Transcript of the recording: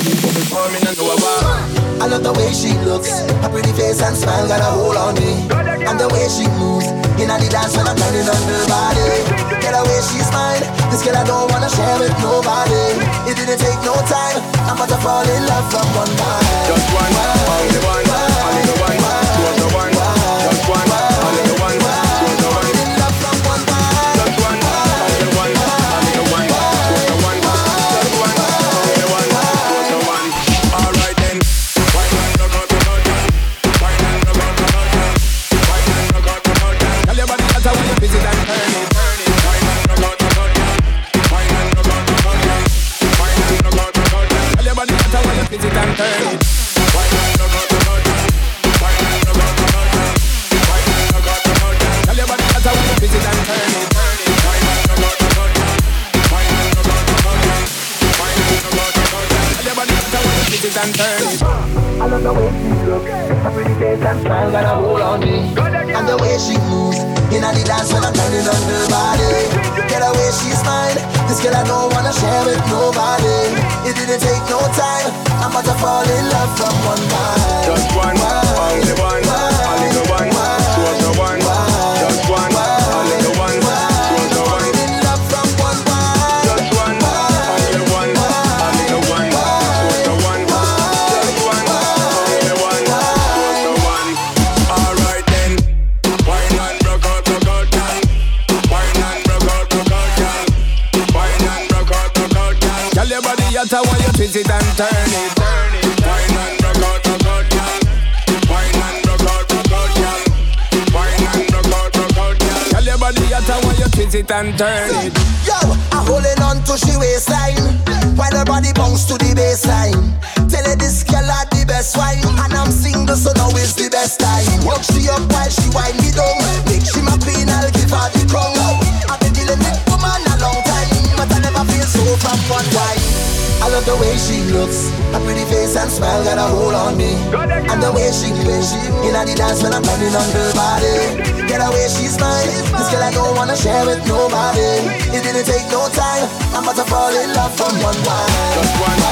I love the way she looks, her pretty face and smile got a hold on me. And the way she moves, in the dance when I'm turning on her body. Get away, she's mine, this girl I don't wanna share with nobody. It didn't take no time, I'm about to fall in love from one night. Just one, only one, only the one, was the one. Just one, only the one, was the one. In love from one night. Just one, only the one, only the one, was the one. Just one, only the one, was the one. All right then. Wine and rock out, wine and rock out, wine and rock out. Tell your body that's how you busy and turn it. Wine and rock out, wine and rock out, wine and rock out. Tell your body that's how you busy and turn it. Wine and rock out, wine and rock out, wine and rock out. Tell your body that's how you busy and turn it. Wine and rock out, wine and rock out, wine and rock out. Tell your body that's how you busy and turn it. I love the way she looks, her pretty face and smile got a hold on me. And the way she moves, in the dance when I'm turning on her body. Get away, she's mine, this girl I don't wanna share with nobody. It didn't take no time, I'm about to fall in love from one night. Just one, only one, only the one, was the one. Just one, only the one, was the one. In love from one night. Just one, only the one, only the one, was the one. Just one, only the one, was the one. All right then, wine and rock out, girl. Wine and rock out, girl. Wine and rock out, girl. Tell your body that's how you twist it and turn it. Wine and rock out, girl. Wine and rock out, girl. Wine and rock out, girl. Tell your body that's how you twist it and turn it. Yo, I'm holding on to she waistline while her body bounce to the baseline. Tell her this girl had the best wine, and I'm single, so now is the best time. Walk she up while she wind me down. Make she my queen, I'll give her the crown. I've been dealing with woman a long time, but I never feel so from one wife. I love the way she looks, her pretty face and smile got a hold on me. And the way she moves, in the dance when I'm turning on her body. Get away, she's mine, this girl I don't wanna share with nobody. It didn't take no time, I'm about to fall in love from one night. Just one,